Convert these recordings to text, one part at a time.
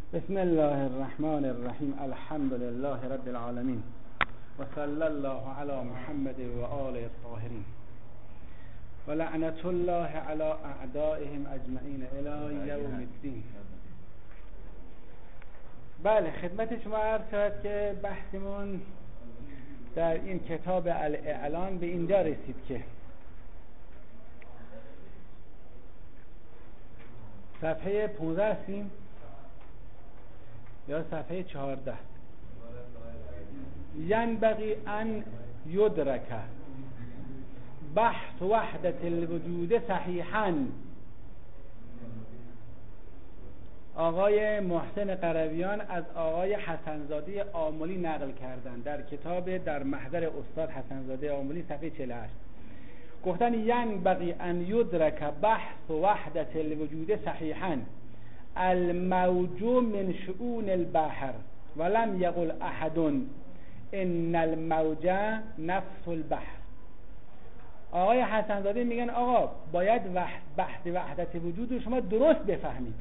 بسم الله الرحمن الرحیم. الحمد لله رب العالمین و صلی الله علی محمد و آله الطاهرین و لعنت الله علی اعدائهم اجمعین الی یوم الدین. بله، خدمت شما عرض شد که بحثمون در این کتاب الاعلان به اینجا رسید که صفحه 15 هستیم یا صفحه 14. ینبغی ان یدرک بحث وحدت الوجود صحیحاً. آقای محسن قرویان از آقای حسنزاده آملی نقل کردن در کتاب در محضر استاد حسنزاده آملی صفحه 48. گفتن ینبغی ان یدرک بحث وحدت الوجود صحیحاً الموج من شؤون البحر ولم یقل احد ان الموج نفس البحر. آقای حسنزاده میگن آقا باید بحث وحدت وجود رو شما درست بفهمید.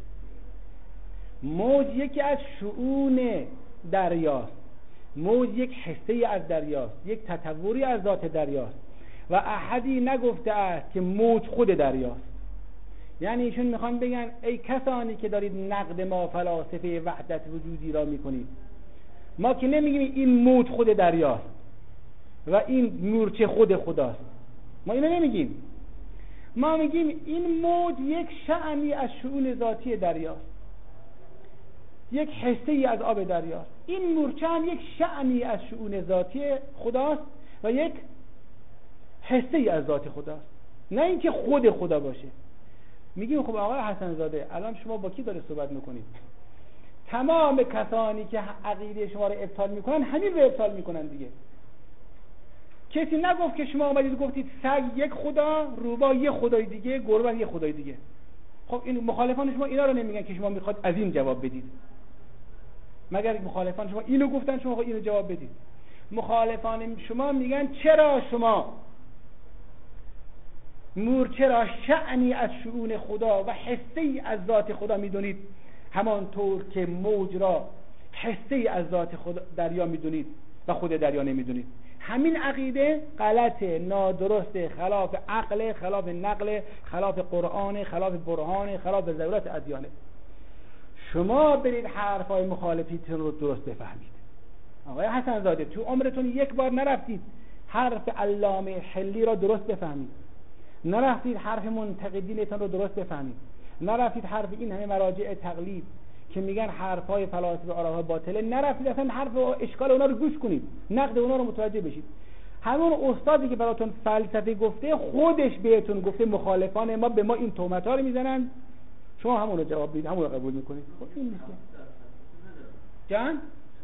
موج یکی از شؤون دریاست، موج یک حصه از دریاست، یک تطوری از ذات دریاست و احدی نگفته است که موج خود دریاست. یعنی ایشون میخوان بگن ای کسانی که دارید نقد ما فلاسفه وحدت وجودی را میکنید، ما که نمیگیم این موج خود دریاست و این مورچه خود خداست، ما اینو نمیگیم. ما میگیم این موج یک شأنی از شؤون ذاتی دریاست، یک حصه ای از آب دریاست. این مورچه هم یک شأنی از شؤون ذاتی خداست و یک حصه ای از ذات خداست، نه اینکه خود خدا باشه. میگیم خب آقای حسنزاده الان شما با کی داره صحبت میکنید؟ تمام کسانی که عقیده شما رو ابطال میکنن همین رو ابطال میکنن دیگه. کسی نگفت که شما اومدید گفتید سگ یک خدا، روباه یک خدای دیگه، گربه یک خدای دیگه. خب این مخالفان شما اینا رو نمیگن که شما میخواد از این جواب بدید؟ مگر مخالفان شما اینو گفتن شما اینو جواب بدید؟ مخالفان شما میگن چرا شما مورچه را شأنی از شؤون خدا و حصه‌ای از ذات خدا میدونید، همانطور که موج را حصه‌ای از ذات خدا دریا میدونید و خود دریا نمیدونید. همین عقیده غلطه، نادرسته، خلاف عقل، خلاف نقل، خلاف قرآن، خلاف برهان، خلاف ضرورت ادیانه. شما برید حرفای مخالفیتون رو درست بفهمید. آقای حسنزاده تو عمرتون یک بار نرفتید حرف علامه حلی را درست بفهمید، نرفتید حرف منتقدینتون رو درست بفهمید، نرفتید حرف این همه مراجع تقلید که میگن حرفای فلاسفه عرفا باطله، نرفتید اصلا حرف و اشکال اونا رو گوش کنید، نقد اونا رو متوجه بشید. همون استادی که براتون فلسفه گفته خودش بهتون گفته مخالفان ما به ما این تهمت‌ها رو میزنن، شما همون رو جواب بدید، همون رو قبول میکنید. خب این نیست جان؟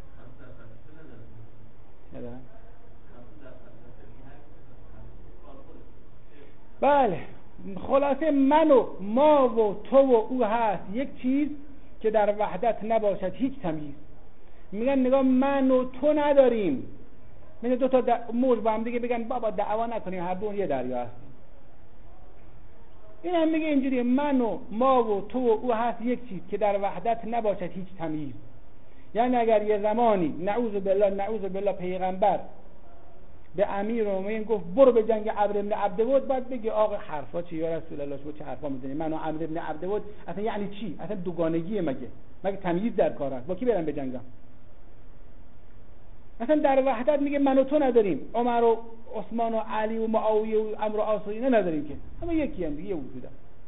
بله، خلاصه من و ما و تو و او هست یک چیز که در وحدت نباشد هیچ تمیز. میگن نگاه من و تو نداریم، میگن دو تا موج با هم دیگه بگن بابا دعوا نکنیم هر دو یه دریا هستیم. این هم میگه اینجوری من و ما و تو و او هست یک چیز که در وحدت نباشد هیچ تمیز. یعنی اگر یه زمانی نعوذ بالله پیغمبر به امیرالمومنین گفت برو به جنگ عمرو بن عبدود، بعد بگی آقا حرفا چی یا رسول الله شما چه حرفا میزنید؟ من و عمرو بن عبدود اصلا یعنی چی؟ اصلا دوگانگیه مگه تمییز در کار است؟ با کی برم به جنگم؟ اصلا در وحدت میگه من و تو نداریم، عمر و عثمان و علی و معاویه و عمرو و عاص اینا نداریم که، همه یکی هم دیگه وجوده.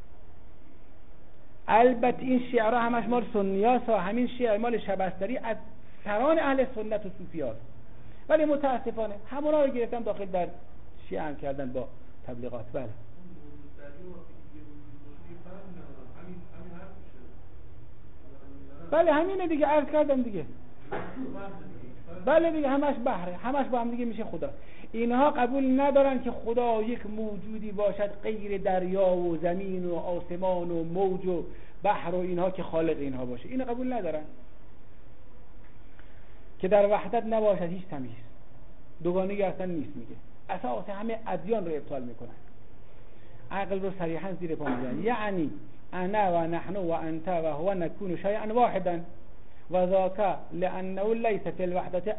البته این شعرها همش مال سنیاست و همین شعر مال شبستری از سران اهل سنت و صوفیاست، ولی متاسفانه همونا رو گرفتن داخل در شیعه هم کردن با تبلیغات. بله همینه دیگه، عرض کردم دیگه. بله دیگه همش بحره، همش با هم دیگه میشه خدا. اینها قبول ندارن که خدا یک موجودی باشد غیر دریا و زمین و آسمان و موج و بحر و اینها که خالق اینها باشه. اینو قبول ندارن که در وحدت نباشد هیچ تمیز، دوگانگی اصلا نیست. میگه اساس همه ادیان رو ابطال میکنن، عقل رو صریحا زیر پا میذارن. یعنی انا و نحن و انت و هو نكون شيئا واحدا و ذاك لانه ليس في الوحدة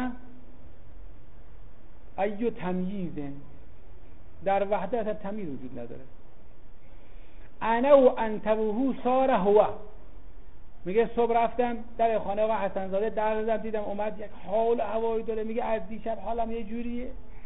ای تمییز. در وحدت تمییز وجود نداره. انا و انت و هو صار هو. میگه صبح رفتم در خانه آقا حسن زاده در زدم دیدم اومد یک حال هوایی داره. میگه از دیشب حالم یه جوریه.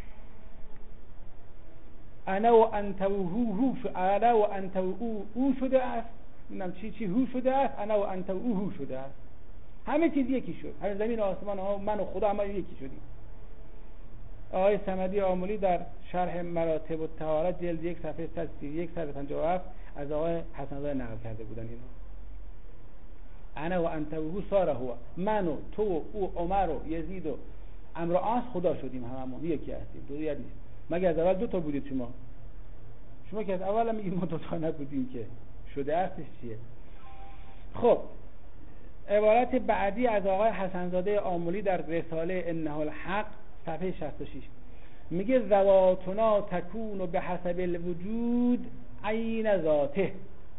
انا و انت و هو انا و انت و او شده است. نمیدونم چی هو شده است. انا و انت و هو شده است. همه چیز یکی شد. همه زمین و آسمان ها من و خدا همه یکی شدیم. آقای صمدی آملی در شرح مراتب الطهارت جلد 1 صفحه 131 صفحه 57 از آقای حسن زاده نقل کرده بودن اینو. انا و انت و هو صار هو. من و تو و او عمر و یزید و عمرو عاص خدا شدیم. هممون یکی هستیم. دو نیست. مگه از اول 2 تا بودید شما که از اول هم میگید ما 2 تا نبودیم که شده استش چیه؟ خب عبارت بعدی از آقای حسن زاده آملی در رساله انه الحق صفحه 66 میگه ذواتنا تکون به حسب الوجود عین ذاته.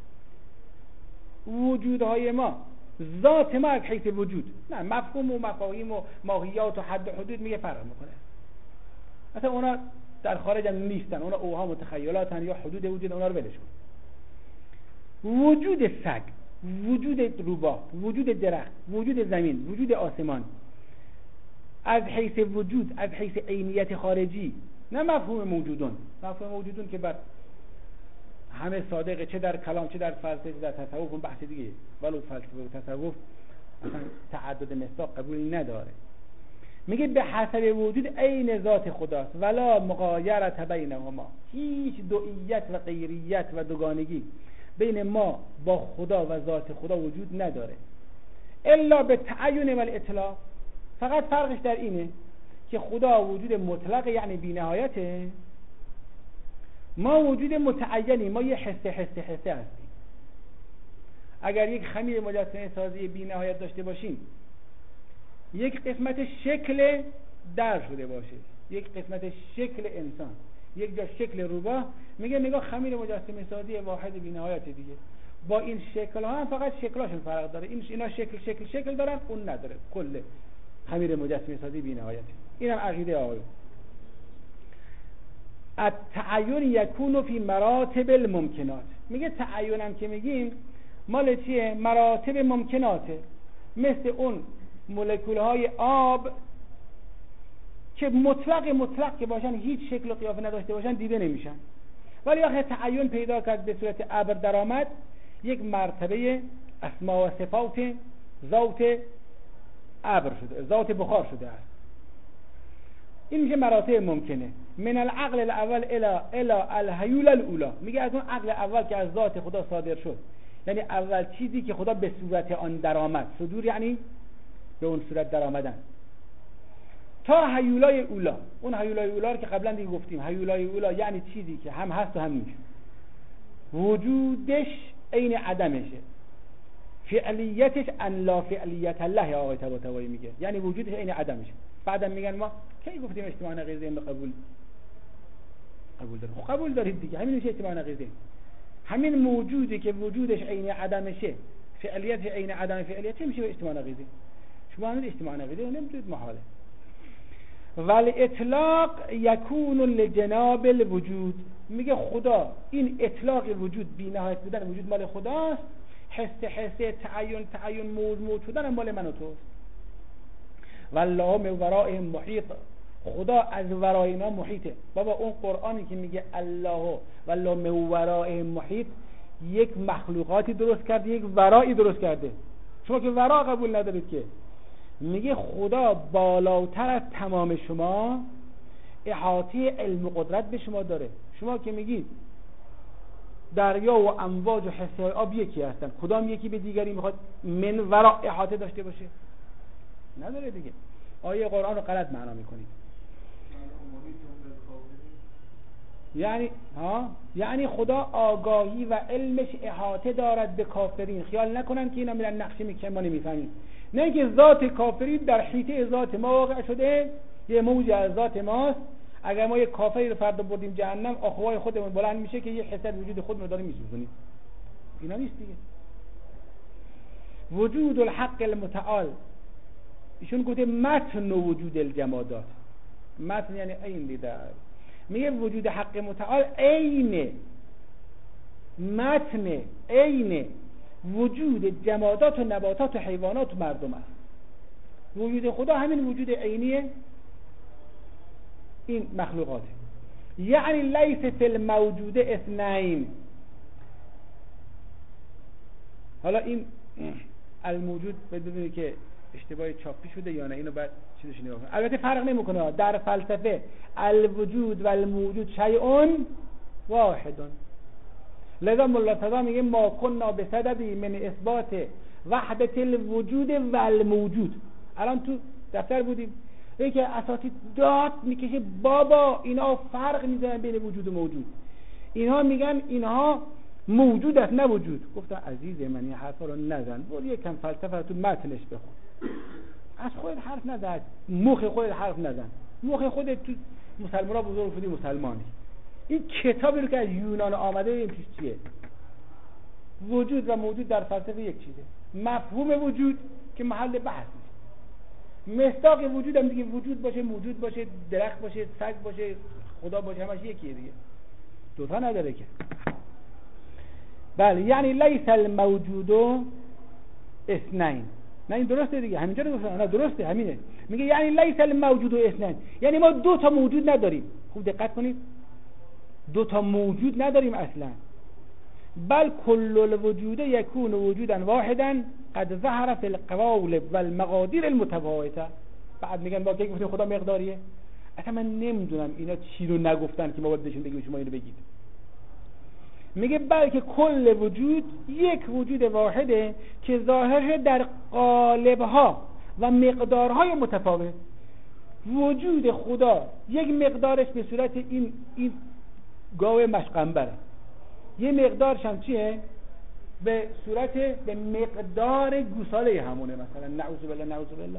وجودهای ما ذات ما از حیث وجود، نه مفهوم و مفاهیم و ماهیات و حد و حدود میگه فرق میکنه. مثلا اونا در خارج هم نیستن، اونا اوهام و تخیلاتن یا حدود وجود، اونا رو ولش کن. وجود سگ، وجود روباه، وجود درخت، وجود زمین، وجود آسمان از حیث وجود، از حیث عینیت خارجی، نه مفهوم موجودون. مفهوم موجودون که بر همه صادقه، چه در کلام چه در فلسفه چه در تصوف، اون بحث دیگه. ولو فلسفه و تصوف اصلا تعدد مصداق قبول نداره. میگه به حسب وجود عین ذات خداست ولا مغایرت بینهما. هیچ دوئیت و غیریت و دوگانگی بین ما با خدا و ذات خدا وجود نداره الا به تعین و الاطلاق. فقط فرقش در اینه که خدا وجود مطلق یعنی بی نهایته، ما وجود متعینی، ما یه حس هستیم. اگر یک خمیر مجسمه سازی بی نهایت داشته باشیم، یک قسمت شکل در شده باشه، یک قسمت شکل انسان، یک جا شکل روباه، میگه نگاه خمیر مجسمه سازی واحد بی نهایت دیگه. با این شکل ها هم فقط شکلاشون فرق داره. اینا شکل دارن، اون نداره. کل خمیر مجسمه سازی بی نهایت. اینم عقیده آقایون. التعین یکون فی مراتب الممکنات. میگه تعینم که میگیم مال چیه؟ مراتب ممکناته. مثل اون مولکول های آب که مطلق که باشن، هیچ شکل و قیافه نداشته باشن، دیده نمیشن. ولی آخه تعین پیدا کرد به صورت ابر درآمد، یک مرتبه اسما و صفات ذات ابر شده، ذات بخار شده است. این میشه مراتب ممکنه. من العقل الاول الى الحیول الاولی. میگه از اون عقل اول که از ذات خدا صادر شد، یعنی اول چیزی که خدا به صورت آن درآمد. صدور یعنی به اون صورت درآمدن، تا حیولای اولا. اون حیولای اولا رو که قبلا دیگه گفتیم، حیولای اولا یعنی چیزی که هم هست و هم نیست، وجودش عین عدمشه، فعلیتش ان لا فعلیت الله. آقای طباطبایی میگه یعنی وجودش عین عدمشه. بعدم میگن ما کی گفتیم اجتماع نقیضه به قبول داریم. قبول دارید دیگه، همین میشه اجتماع نقیضه. همین موجودی که وجودش عین عدمشه، فعلیت عین عدم فعلیت، میشه اجتماع نقیضه. شما همین اجتماع نقیضه نمیتونید، محاله. ولی اطلاق یکون لجناب الوجود. میگه خدا این اطلاق وجود، بی نهایت بودن وجود مال خداست، حس تعین موضوع شدن مال من و توست. والله من ورائهم محیط. خدا از ورای اینا محیطه. بابا اون قرآنی که میگه الله والله من ورائهم محیط، یک مخلوقاتی درست کرده، یک ورایی درست کرده. شما که ورا قبول ندارید که. میگه خدا بالاتر از تمام شما، احاطه علم و قدرت به شما داره. شما که میگید دریا و امواج و حسهای آب یکی هستن، کدام یکی به دیگری میخواد من ورا احاطه داشته باشه؟ نداره دیگه. آیه قرآن رو غلط معنا میکنید. یعنی خدا آگاهی و علمش احاطه دارد به کافرین. خیال نکنن که اینا میرن نقشه میکشن ما نمیفهمیم. نه که ذات کافرین در حیطه ذات ما واقع شده، یه موج از ذات ماست. اگر ما یه کافری رو فردا بردیم جهنم، آخوای خودمون بلند میشه که یه حسد وجود خودمون رو داریم میسوزونیم. اینا نیست دیگه. وجود الحق المتعال، ایشون گفته متن وجود الجمادات. متن یعنی عین دیده، میگه وجود حق متعال عین متن عین وجود جمادات و نباتات و حیوانات و مردم است. وجود خدا همین وجود عینیه این مخلوقاته. یعنی لیس فی الموجود اثنین. حالا این الموجود بدونید که اشتباه چاپی شده یا نه، اینو بعد چیزش نگاه کنید. البته فرق نمیکنه در فلسفه الوجود و الموجود شیء واحد. لذا ملا صدا میگه ما کنا بصددی من اثبات وحدت الوجود و الموجود. الان تو دفتر بودیم یکی اساتید داد میکشه بابا اینا فرق میذارن بین وجود و موجود، اینها میگن اینها موجود است نه وجود. گفتم عزیز من این حرفا رو نزن، برو یکم فلسفه رو تو متنش بخون، از خودت حرف نزن، مخ خودت حرف نزن، مخ خودت تو مسلمان‌ها بزرگ شدی مسلمانی. این کتابی رو که از یونان آمده این پیش چیه؟ وجود و موجود در فلسفه یک چیزه. مفهوم وجود که محل بحث نیست، مصداق وجود هم دیگه وجود باشه موجود باشه درخت باشه سگ باشه خدا باشه همش یکیه دیگه، دوتا نداره که. بله یعنی لیس الموجود اثنین. نه این درسته دیگه، همینجا رو گفتم. نه درسته همینه، میگه یعنی لیس الموجود اثنین، یعنی ما دو تا موجود نداریم. خوب دقت کنید، دو تا موجود نداریم اصلا. بل کل الوجود یکون وجودا واحدا قد ظهر فی القوالب والمقادیر المتفاوته. بعد میگن با که گفتیم خدا مقداریه. اصلا من نمیدونم اینا چی رو نگفتن که ما باید بهشون بگیم شما اینو بگید. میگه بلکه کل وجود یک وجود واحده که ظاهرش در قالبها و مقدارهای متفاوت. وجود خدا یک مقدارش به صورت این گاو مشقنبره، یه مقدارش هم چیه؟ به صورت به مقدار گوساله همونه، مثلا نعوذ بالله نعوذ بالله.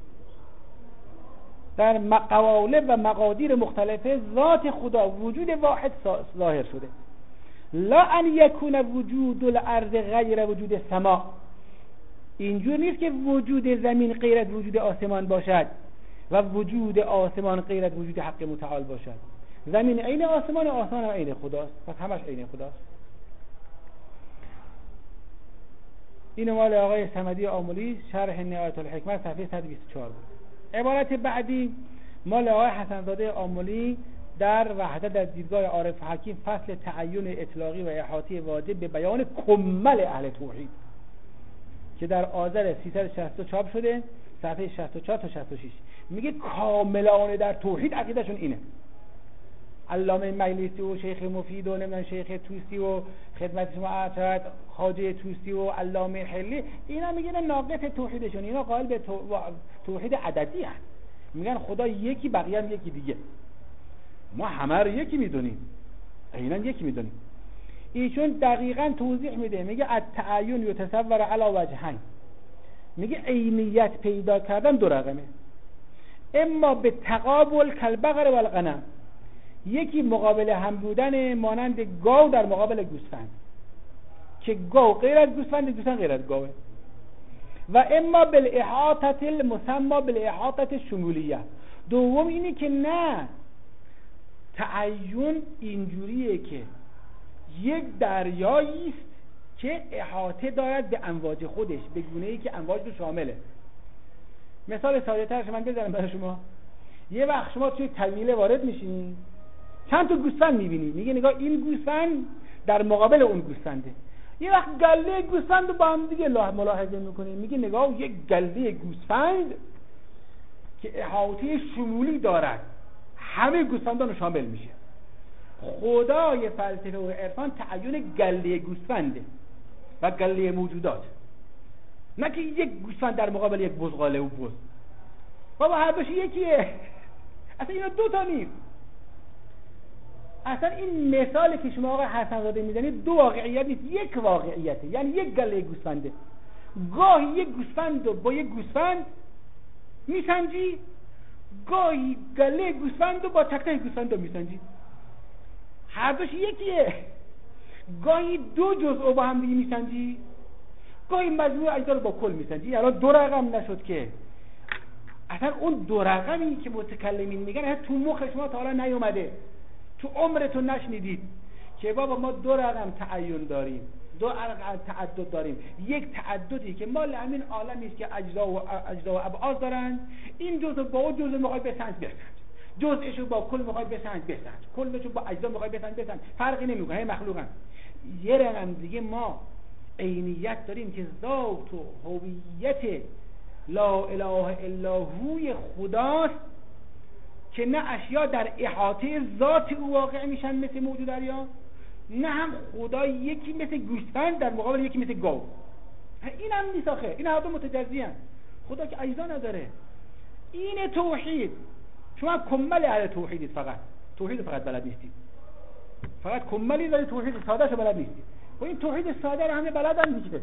در قوالب و مقادیر مختلفه ذات خدا وجود واحد ظاهر شده. لا ان یکون وجود الارض غیر وجود السماء. اینجور نیست که وجود زمین غیر از وجود آسمان باشد و وجود آسمان غیر از وجود حق متعال باشد. زمین عین آسمان، آسمان هم عین خداست، پس همش عین خداست. این مال آقای صمدی آملی شرح نهایت الحکمت صفحه 124 بود. عبارت بعدی مال آقای حسن‌زاده آملی در وحدت از دیدگاه عارف حکیم فصل تعین اطلاقی و احاطی واجب به بیان کمل اهل توحید که در آذر 360 چاپ شده، صفحه 64 تا 66. میگه کاملان در توحید عقیدهشون اینه. علامه مجلسی و شیخ مفید و نمیدونم شیخ توسی و خدمت شما عرض خواجه توسی و علامه حلی، اینا میگن ناقص توحیدشون، اینا قائل به توحید عددی هست. میگن خدا یکی بقیه هم یکی دیگه، ما همه رو یکی میدونیم، عیناً یکی میدونیم. ایشون دقیقاً توضیح میده، میگه التعین یتصور علی وجهین. میگه عینیت پیدا کردن دو رقمه، اما به تقابل کالبقر والغنم، یکی مقابل هم بودن مانند گاو در مقابل گوسفند که گاو غیر از گوسفند، گوسفند غیر از گاوه. و اما بالاحاطه المسمى بالاحاطه شمولیه. دوم اینی که نه، تعین اینجوریه که یک دریایی است که احاطه دارد به امواج خودش، به گونه‌ای که امواج رو شامله. مثال ساده ترش من بزنم برای شما. یه وقت شما توی طویله وارد میشین، چند تا گوسفند میبینی، میگه نگاه این گوسفند در مقابل اون گوسفنده. یه وقت گله گوسفند رو با هم دیگه ملاحظه میکنی، میگه نگاه یک گله گوسفند که احاطه شمولی دارد، همه گوسفندان رو شامل میشه. خدای فلسفه و عرفان تعین گله گوسفنده و گله موجودات، نه که یک گوسفند در مقابل یک بزغاله و بز. بابا هر دوش یکیه، اصلا اینا دو تا نیست. اصلا این مثالی که شما آقای حسن‌زاده میزنید دو واقعیت نیست، یک واقعیته. یعنی یک گله گوسفنده، گاهی یک گوسفند رو با یک گوسفند میسنجی، گاهی گله گوسفند رو با تک تک گوسفند رو میسنجی، هر دوش یکیه. گاهی دو جزء با هم دیگه میسنجی، گاهی مجموع اجزا رو با کل میسنجی. الان دو رقم نشد که اصلا اون دو رقمی که متکلمین میگن اصلا تو مخ شما تا حالا نیومده، تو عمرتون نشنیدید که بابا ما دو رقم تعین داریم، دو رقم تعدد داریم. یک تعددی که مال همین عالمی است که اجزا و ابعاد دارن، این جزء با اون جزء میخواد بسنج بسنج، جزءشو با کل میخواد بسنج بسنج، کلشو با اجزا میخواد بسنج بسنج، فرقی نمیکنه، همه مخلوقن. یه رقم دیگه ما عینیت داریم که ذات و هویت لا اله الا هوی خداست که نه اشیا در احاطه ذات او واقع میشن مثل موجود دریا، نه هم خدا یکی مثل گوسفند در مقابل یکی مثل گاو. این هم نیست آخه، این هر دو متجزی هستند. خدا که اجزا نداره. این توحید. شما کمل اهل توحیدید، فقط بلد نیستید، فقط کملی دارید، توحید ساده شو بلد نیستید. و این توحید ساده رو همه بلدن دیگه.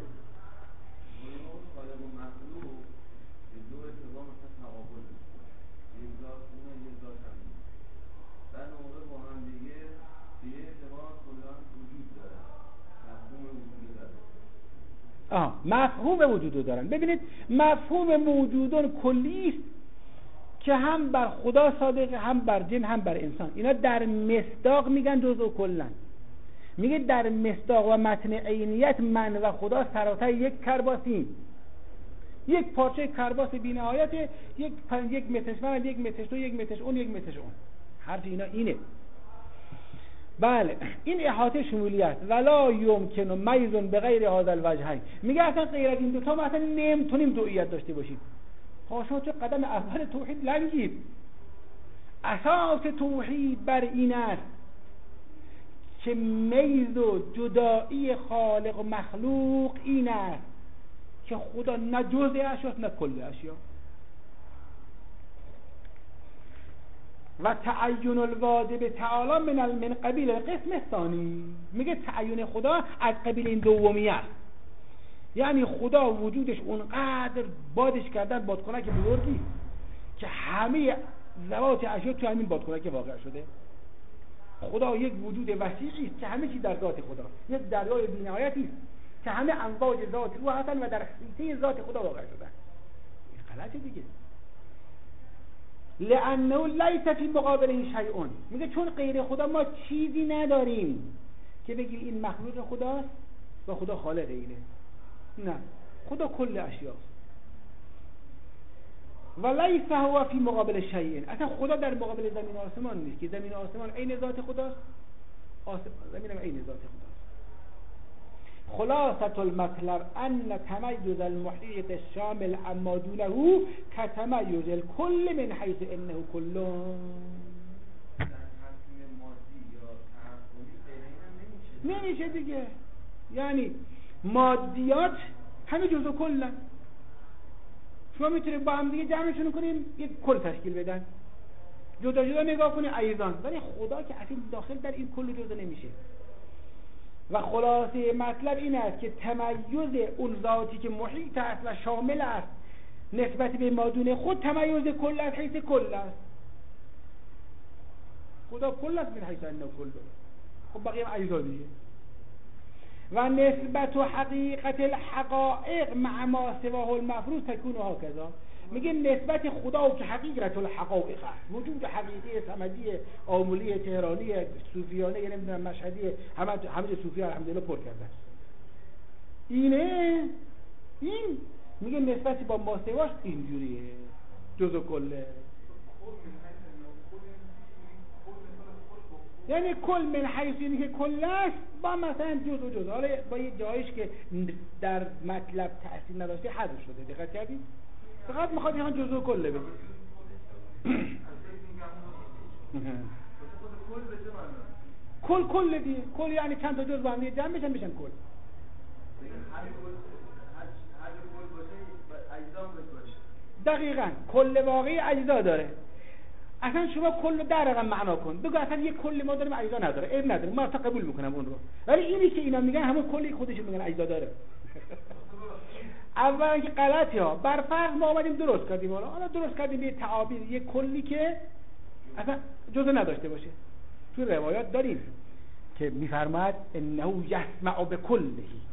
مفهوم وجود دارن. ببینید مفهوم وجودون کلی است که هم بر خدا صادقه، هم بر جن، هم بر انسان. اینا در مصداق میگن جزء کلن. میگه در مصداق و متن عینیت من و خدا سراسر یک کرباسیم، یک پارچه کرباس بی‌نهایت، یک مترش من، یک مترش تو، یک مترش اون، یک مترش اون. حرف اینا اینه. بله این احاطه شمولی است. ولا یمکن میز بغیر هذا الوجهین. میگه اصلا غیر از این دو تا ما اصلا نمیتونیم دوئیت داشته باشیم. شما تو قدم اول توحید لنگید. اساس توحید بر این است که میز و جدایی خالق و مخلوق این است که خدا نه جزء اشیاست نه کل اشیا. و تعین الواجب تعالی من قبیل القسم الثانی. میگه تعین خدا از قبیل این دومی است، یعنی خدا وجودش اونقدر بادش کردن بادکنک بزرگی که همه ذوات اشیا تو همین بادکنک واقع شده. خدا یک وجود وسیعی است که همه چیز در ذات خدا، یک دریای بی‌نهایتی است که همه امواج ذات او هستن و در حیطه ذات خدا واقع شدن. این غلطه دیگه. لانه لیس فی مقابله شیء. میگه چون غیر خدا ما چیزی نداریم که بگیم این مخلوق خداست و خدا خالق اینه. نه، خدا کل اشیاست. و لیس هو فی مقابل شیء. اصلا خدا در مقابل زمین و آسمان نیست که زمین و آسمان عین ذات خداست، زمین هم عین ذات خداست. خلاصة المطلب ان تميز المحيط الشامل اما دونه كتميز الكل من حيث انه كل. نمیشه دیگه. یعنی مادیات همه جزء کلن. شما میتونید با هم دیگه جمعشون کنیم یک کل تشکیل بدن، جدا جدا نگاه کنید ایزان، ولی خدا که اصلا داخل در این کل جزء نمیشه. و خلاصه مطلب این است که تمایز اون ذاتی که محیط است و شامل است نسبت به مادون خود تمایز کل از حیث کل است. خدا کل است من حیث انه کل. خب بقیه هم اجزا دیگه. و نسبت و حقیقت الحقائق مع ما سواه المفروض تکون هکذا. میگه نسبت خدا که حقیقت الحقائق است، وجود حقیقی صمدی آمولی تهرانی صوفیانه، یعنی نمیدونم مشهدی، همه صوفیان الحمدلله پر کردن اینه. این میگه نسبت با ما سواش اینجوریه، جزء کله. یعنی کل من حیث اینی که کل است با مثلا جزء حالا با یه جایش که در مطلب تأثیر نداشته حذف شده. دقت کردید؟ فقط میخواد یه جزء کله بگه. کل دیگه. کل یعنی چند تا جزء با هم جمع بشن کل. دقیقاً کل واقعی اجزا داره. اصلا شما کل رو در رقم معنا کن، بگو اصلا یک کل ما داریم اجزا نداره، عیب نداره، ما اصلا قبول میکنم اون رو. ولی اینی که اینا میگن همون کلی خودشون میگن اجزا داره. اولا که غلطی ها بر فرض ما اومدیم درست کردیم، حالا درست کردیم یه تعابیر، یه کلی که اصلا جزء نداشته باشه. تو روایات داریم که میفرماید انه یسمع بکله،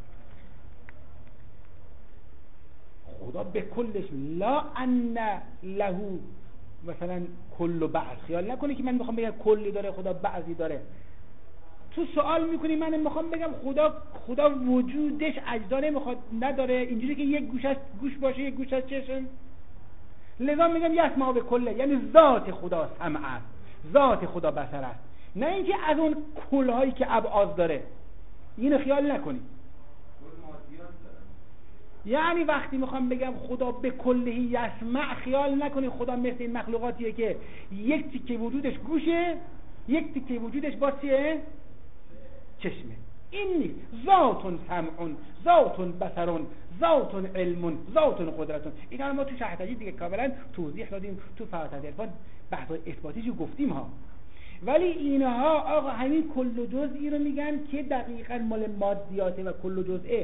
خدا به کلش، لا ان له مثلا کل و بعض. خیال نکنی که من میخوام بگم کلی داره خدا بعضی داره. تو سوال میکنی من میخوام بگم خدا وجودش اجزا نمیخواد نداره، اینجوری که یک گوشش گوش باشه یک گوشش چشم، لذا میگم یسمع به کله، یعنی ذات خدا سمع است، ذات خدا بصر است، نه اینکه از اون کلهایی که ابعاد داره. اینو خیال نکنی. یعنی وقتی میخوام بگم خدا به کله یسمع، خیال نکنی خدا مثل این مخلوقاتیه که یک تیکه وجودش گوشه، یک تیکه وجودش با چیه؟ چشمه. این نیست. ذات سمعون، ذات بصرون، ذات علمون، ذات قدرتون. اینا ما تو شرح تجوید دیگه کاملا توضیح دادیم، تو فتح عرفان بحث اثباتیشو گفتیم ها. ولی اینها آقا همین کل و جزئی رو میگن که دقیقاً مال مادیاته و کل و جزئه.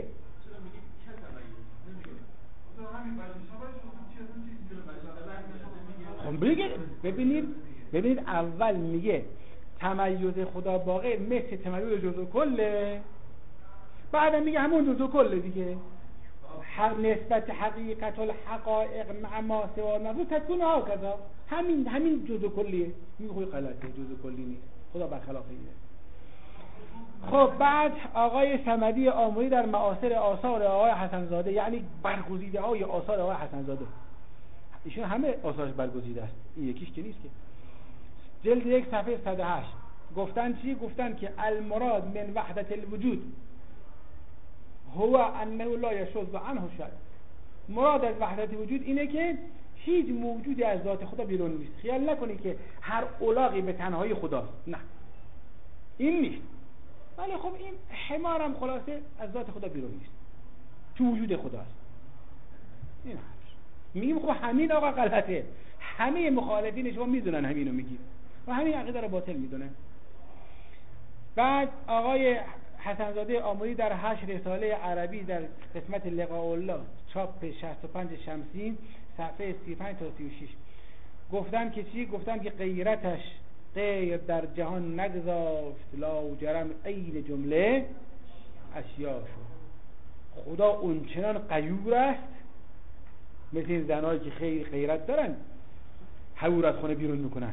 خب ببینید اول میگه تمایز خدا باقی مثل تمایز جزء کله، بعدم میگه همون جزء کله دیگه. نسبت حقیقت الحقائق مع ما سوا ما تكون هكذا، همین جزء کلیه. میگه خب غلطه، جزء کلی نیست، خدا برخلاف اینه. خب بعد آقای صمدی آموری در معاصر آثار آقای حسن زاده، یعنی برگزیده های آثار آقای حسن زاده، ایشون همه آثارش برگزیده است، این یکیش که نیست که. جلد 1 صفحه 108 گفتن چی؟ گفتن که المراد من وحدت الوجود هو انه لا یشذ عنه شیء. مراد از وحدت وجود اینه که هیچ موجودی از ذات خدا بیرون نیست. خیال نکنی که هر الاغی به تنهایی خداست، نه این نیست. ولی خب این حمارم خلاصه از ذات خدا بیرون نیست، تو وجود خداست. این هست. میگیم خب همین آقا غلطه، همه مخالفین شما میدونن همینو میگید و همین عقیده رو باطل میدونن. بعد آقای حسن زاده آموری در 8 رساله عربی در قسمت لقاء الله چاپ 65 شمسی صفحه 35 تا 36 گفتن که چی؟ گفتن که غیرتش غیر در جهان نگذاشت، لاجرم عین جمله اشیا شد. خدا اونچنان غیور است، مثل این زنهایی که خیلی غیرت دارن حور از خونه بیرون میکنن،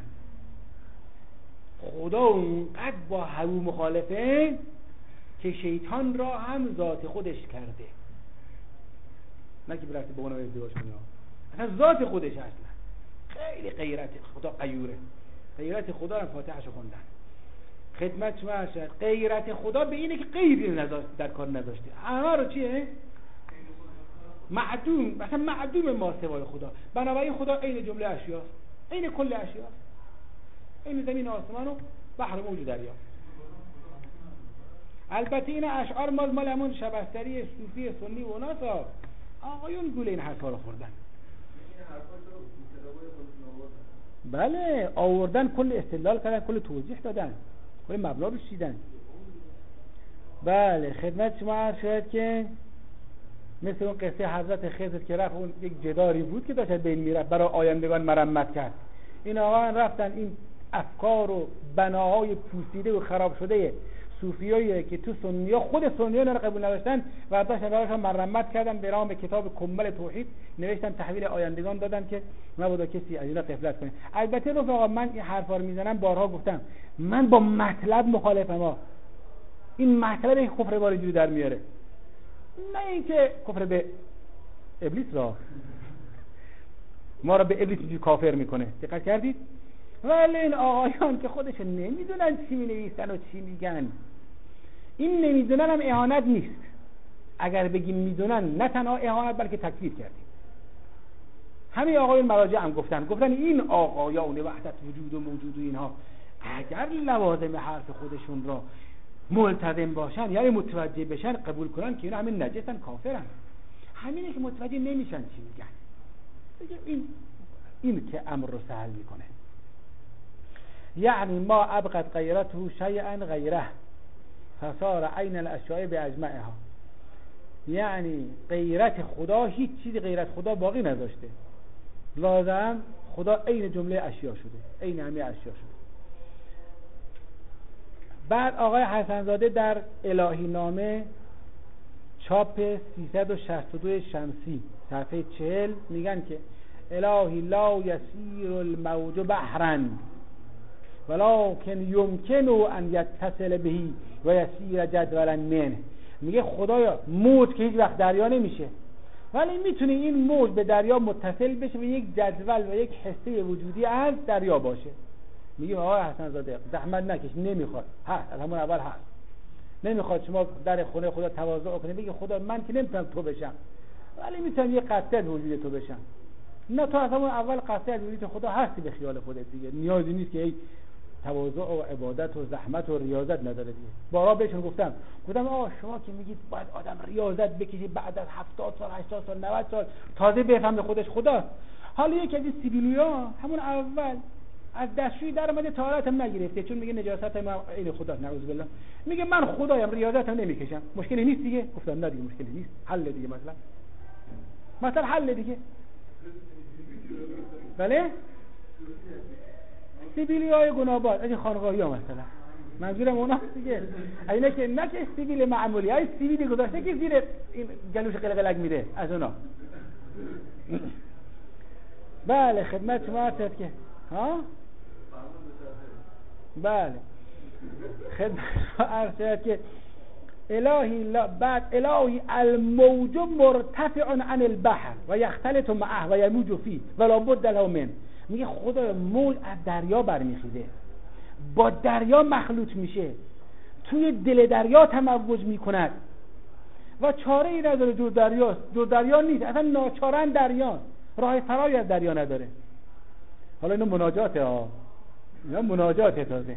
خدا اونقدر با حور مخالفه که شیطان را هم ذات خودش کرده، نه که برفته با اونو ازدواج کنه، اصلا ذات خودش اصلا خیلی غیرت خدا غیوره. غیرت خدا رو فاتحه‌شو خوندن خدمت شما هست. غیرت خدا به اینه که غیری در کار نذاشته، همه رو چیه؟ معدوم، مثلا معدوم ما سوای خدا. بنابراین خدا عین جمله اشیاست، عین کل اشیاست، عین زمین آسمان و بحر موج و دریا. البته این اشعار مال همون شبستری صوفی سنی و اوناسا، آقایون گول این حرفا رو خوردن. بله آوردن، کل استدلال کردن، کل توضیح دادن، کل مبنا رو چیدن. بله خدمت شما عرض شد که مثل اون قصه حضرت خضر که رفت، اون یک جداری بود که داشت بین میرفت، برای آیندگان مرمت کرد. این آقایان رفتن این افکار و بناهای پوسیده و خراب شده صوفیایی که تو سنی‌ها، خود سنی‌ها رو قبول نداشتن و داشتن براشون مرمت کردن، به نام کتاب کمل توحید نوشتن، تحویل آیندگان دادن که مبادا کسی از اینا غفلت کنه. البته رفقا من این حرفا رو میزنم، بارها گفتم من با مطلب مخالفم ها. این مطلب کفر بار اینجوری در میاره، نه اینکه کفر به ابلیس را ما را به ابلیس اینجوری کافر میکنه. دقت کردید؟ ولی این آقایان که خودش نمیدونن چی مینویسن و چی میگن، این نمیدونن هم اهانت نیست. اگر بگیم میدونن، نه تنها اهانت بلکه تکفیر کردیم. همه آقایان مراجع هم گفتن این آقایان وحدت وجود و موجود و اینها اگر لوازم حرف خودشون را ملتزم باشن، یعنی متوجه بشن، قبول کنن که اینا همین نجسن، کافرن. همینه که متوجه نمیشن چی میگن. این که امر رو سهل میکنه. یعنی ما ابقت غیرته شیئا غیره فصار عین الاشیاء باجمعها. یعنی غیرت خدا، هیچ چیزی غیرت خدا باقی نذاشته، لازم خدا عین جمله اشیا شده، عین همه اشیا شده. بعد آقای حسن‌زاده در الهی نامه چاپ 362 شمسی صفحه 40 میگن که الهی لا یسیر الموج بحرا ولکن یمکن ان یتصل بهی و یسیر جدولا منه. میگه خدایا موج که هیچ وقت دریا نمیشه، ولی میتونه این موج به دریا متصل بشه و یک جدول و یک حصه وجودی از دریا باشه. میگه آقای حسن‌زاده زحمت نکش، نمیخواد، هست از همون اول هست، نمیخواد شما در خونه خدا تواضع کنی بگی خدا من که نمیتونم تو بشم، ولی میتونم یه قطعه از وجود تو بشم. نه، تو از همون اول قطعه از وجود خدا هستی به خیال خودت دیگه، نیازی نیست که ای تواضع و عبادت و زحمت و ریاضت نداره دیگه. بارها بهشون گفتم آقا شما که میگید باید آدم ریاضت بکشه بعد از 70 سال 80 سال 90 سال تازه بفهمه خودش خداست. حالا یکی از این سیبیلویا همون اول از دستشویی در اومده طهارت هم نگرفته چون میگه نجاست ما عین خدا، نعوذ بالله، میگه من خدایم ریاضت هم نمیکشم. مشکلی نیست دیگه؟ گفتم نه دیگه مشکلی نیست، حل دیگه. مثلا حل دیگه. بله سیبیلیای گناهبار از خانقاهی ها مثلا، منظورم اونا دیگه، اینا که نه که سیبیل معمولی، های سیبیلی گذاشته که زیر این گلوش قلقلک میره از اونا. بله خدمت شما هست که ها بله خدمت شما هست که الهی بعد الهی الموج مرتفع عن البحر و یختلط معه و یموج فيه ولا بد له من. میگه خدا موج از دریا برمیخیزه، با دریا مخلوط میشه، توی دل دریا تموج میکند و چاره ای نداره جور دریاست، جور دریا نیست، اصلا ناچارن دریاست، راه فراری از دریا نداره. حالا اینو مناجاته ها، اینا مناجاته تازه.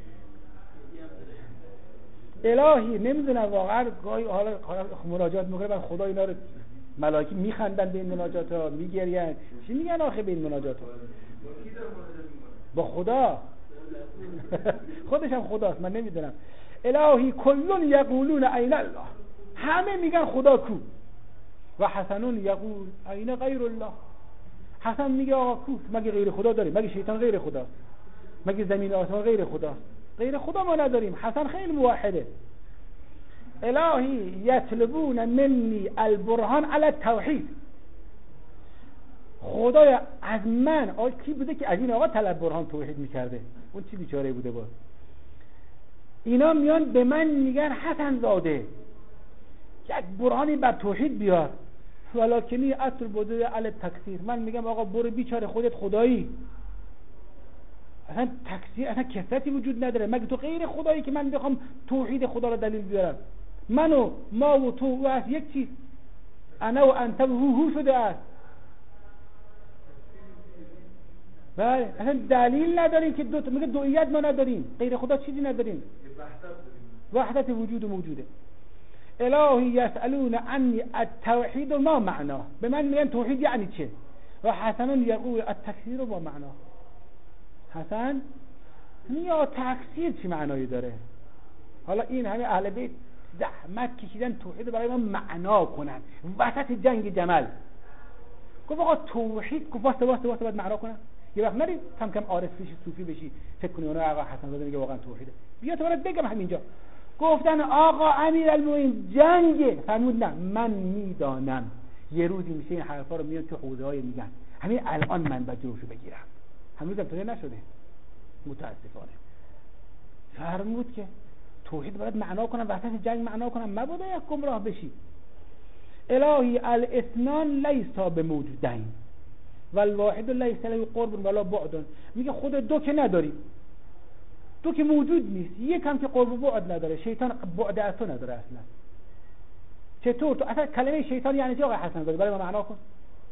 الهی نمیدونم واقعا گاهی حالا مناجات میکنه بعد خدا اینا رو ملائکه میخندن به این مناجات ها، میگرین، چی میگن آخه به این مناجات ها؟ با خدا خودش هم خداست، من نمیدونم. الهی کلون یقولون این الله، همه میگن خدا کو. و حسنون یقول این غیر الله، حسن میگه آقا کو، مگه غیر خدا داریم؟ مگه شیطان غیر خداست؟ مگه زمین آسمان غیر خداست؟ غیر خدا ما نداریم. حسن خیلی موحده. الهی یطلبون منی البرهان علی التوحید، خدای از من کی بوده که از این آقا طلب برهان توحید میکرده؟ اون چی بیچاره بوده باز؟ اینا میان به من میگن حسن زاده یک برهانی بر توحید بیار، ولکنی اصل بوده علی تکثیر. من میگم آقا برو بیچاره خودت خدایی، اصلا تکثیر، اصلا کثرتی وجود نداره. مگه تو غیر خدایی که من بخوام توحید خدا رو دلیل بیارم؟ من و ما و تو و از یک چیز، انا و انت و هو شده است. بله اصلا دلیل نداریم که دو تا، میگه دوئیت ما نداریم، غیر خدا چیزی نداریم، وحدت وجود و موجوده. الهی یسألون عنی التوحید ما معنا، به من میگن توحید یعنی چه؟ و حسن یقول التکثیر ما معنا. حسن یا تکثیر چی معنایی داره؟ حالا این همه اهل بیت زحمت کشیدن توحید برای ما معنا کنن، وسط جنگ جمل گفت آقا توحید، گفت واسه باید معنا کنن. یه وقت نری کم کم عارف بشی صوفی بشی فکر کنی اونها آقا حسن زاده میگه واقعا توحیده، بیا تو برات بگم همینجا. گفتن آقا امیرالمومنین جنگه، فرمود نه من میدانم یه روزی میشه این حرفا رو میان تو حوزه های میگن، همین الان من باید جلوشو بگیرم، هنوزم توجه نشده متاسفانه. فرمود که توحید باید معنا کنم، وسط جنگ معنا کنم، مبادا یک گمراه بشی. الهی الاثنان لیسا بموجودین والواحد لیس له قرب ولا بعد. میگه خود دو که نداری، دو که موجود نیست، یک هم که قرب و بعد نداره. شیطان بعد از تو نداره اصلا. چطور تو اصلا کلمه شیطان یعنی چی آقای حسن زاده؟ برای ما معنا کن.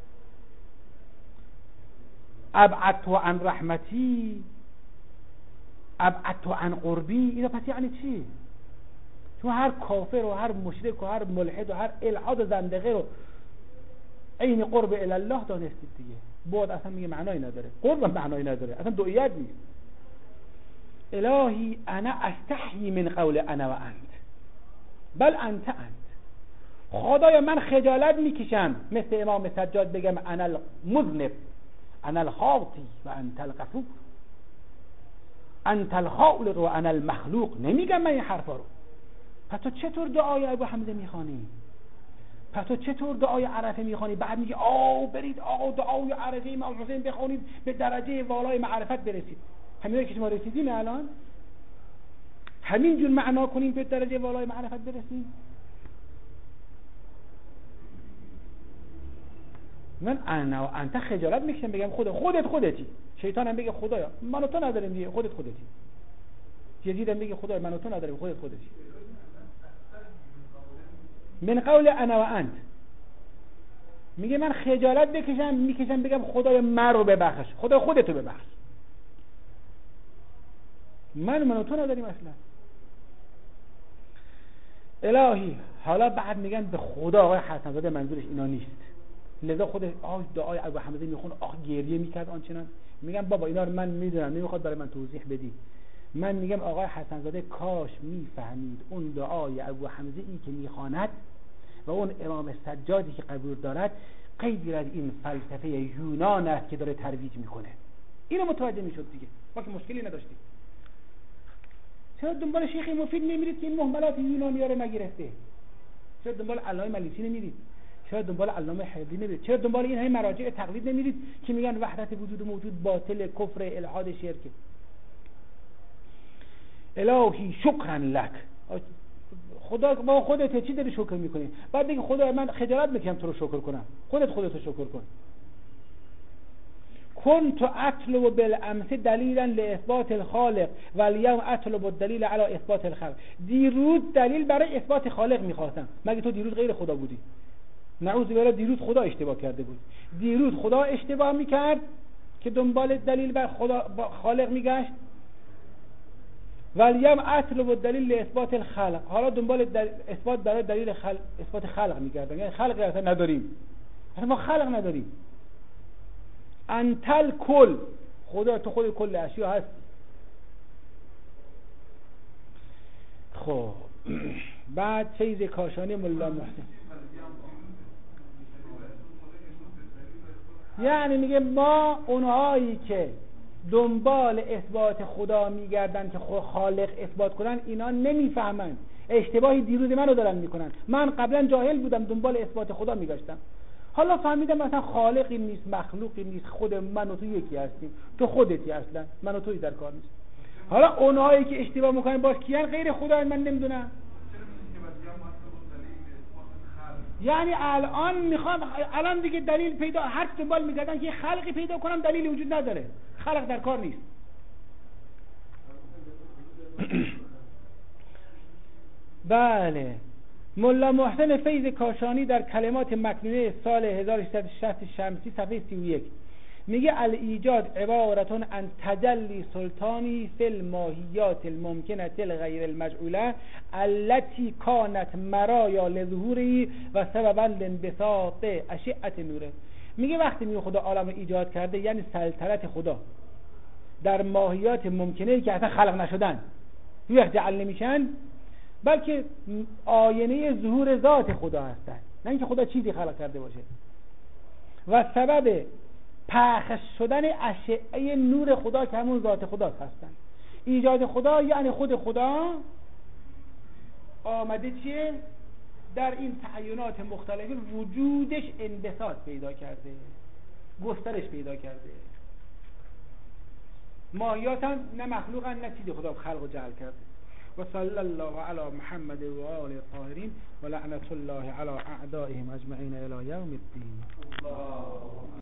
ابعدت عن رحمتی، ابعدت عن قربی، اینا پس یعنی چی؟ چون هر کافر و هر مشرک و هر ملحد و هر الحاد و زندقه رو عین قرب الی الله دانستید دیگه. بعد اصلا میگه معنایی نداره، قرب معنایی نداره، اصلا دوئیت نیست. الهی انا استحیی من قول انا و انت بل انت خدایا من خجالت میکشم مثل امام سجاد بگم انا المذنب انا الخاطی و انت الغفور. انت الخالق و انا المخلوق، نمیگم من این حرفا رو. پس تو چطور دعای ابو حمزه میخوانی؟ پس تو چطور دعای عرفه میخوانی بعد میگی برید دعای عرفه امام حسین بخونید به درجه والای معرفت برسید؟ همین که ما رسیدیم الان، همین جور معنا کنیم به درجه والای معرفت برسیم. من انا و انت خجالت میکشم بگم خودتی. شیطان هم بگه خدایا من و تو نداریم دیگه، خودتی. یزید هم بگه خدایا من و تو نداریم، خودتی. من قول انا و انت میگه من خجالت میکشم بگم خدای من رو ببخش، خدای خودتو ببخش. من و تو نداریم اصلا. الهی حالا بعد میگن به خدا آقای حسن زاده منظورش اینا نیست، لذا خود دعای ابو حمزه میخون گریه میکرد آنچنان. میگم بابا اینا رو من میدونم، نمیخواد برای من توضیح بدی. من میگم آقای حسن زاده کاش میفهمید اون دعای ابو حمزه ای که میخواند و اون امام سجادی که قبول دارد غیر از این فلسفه یونان است که داره ترویج میکنه. اینو متوجه میشد دیگه، ما که مشکلی نداشتیم. چرا دنبال شیخ مفید نمیرید که این مهملات یونانی‌ها رو نگرفته؟ چرا دنبال علامه ملیسی نمیرید؟ چرا دنبال علامه حیدری نمیرید؟ چرا دنبال این همه مراجع تقلید نمیرید که میگن وحدت وجود و موجود باطل، کفر، الحاد، شرک؟ الهی شکرا لک، خدا با خودت چی داری شکر میکنی؟ بعد بگی خدا من خجالت میکشم تو رو شکر کنم، خودتو شکر کن. كنت اطلب بالامس دلیلا لاثبات الخالق و اليوم اطلب الدلیل علی اثبات الخلق. دیروز دلیل برای اثبات خالق میخواستم. مگه تو دیروز غیر خدا بودی؟ نعوذ بالله دیروز خدا اشتباه کرده بود. دیروز خدا اشتباه میکرد که دنبال دلیل بر خدا خالق میگشت. و اليوم اطلب الدلیل لاثبات الخلق. حالا دنبال اثبات برای دلیل اثبات خلق میگردن. یعنی خلقی اصلا نداریم، اصلا ما خلق نداریم. انتل کل، خدا تو خود کل اشیا هست. خب بعد فیض کاشانی ملا محسن یعنی میگه ما اونهایی که دنبال اثبات خدا میگردن که خالق اثبات کنن اینا نمیفهمن، اشتباهی دیروز منو دارن میکنن. من قبلا جاهل بودم دنبال اثبات خدا میگشتم، حالا فهمیدم مثلا خالقی نیست، مخلوقی نیست، خود من و تو یکی هستیم، تو خودتی اصلا، من و توی در کار نیست. حالا اونهایی که اشتباه میکنن باش کیان؟ غیر خدا، من نمیدونم. یعنی الان دیگه دلیل پیدا، هر دنبال میگردن که یه خلقی پیدا کنم، دلیلی وجود نداره، خلق در کار نیست. بله. ملا محسن فیض کاشانی در کلمات مکنونه سال 1360 شمسی صفحه 31 میگه الایجاد عبارتون عن تجلی سلطانی فی الماهیات الممکنه الغیر المجعوله التي كانت مرایا لظهوری و سببا لانبساط اشعه نوره. میگه وقتی میگه خدا عالم ایجاد کرده یعنی سلطنت خدا در ماهیات ممکنه که اصلا خلق نشدن، وقت جعل نمیشن، بلکه آینه ظهور ذات خدا هستند، نه اینکه خدا چیزی خلق کرده باشه. و سبب پخش شدن اشعه نور خدا که همون ذات خدا هستند. ایجاد خدا یعنی خود خدا آمده چیه؟ در این تعینات مختلف وجودش انبساط پیدا کرده، گسترش پیدا کرده. ماهیات هم نه مخلوقن نه چیزی خدا خلق و جعل کرده. و صلی الله علی محمد و آل الطاهرین و لعنت الله علی اعدائهم اجمعین الی یوم الدین.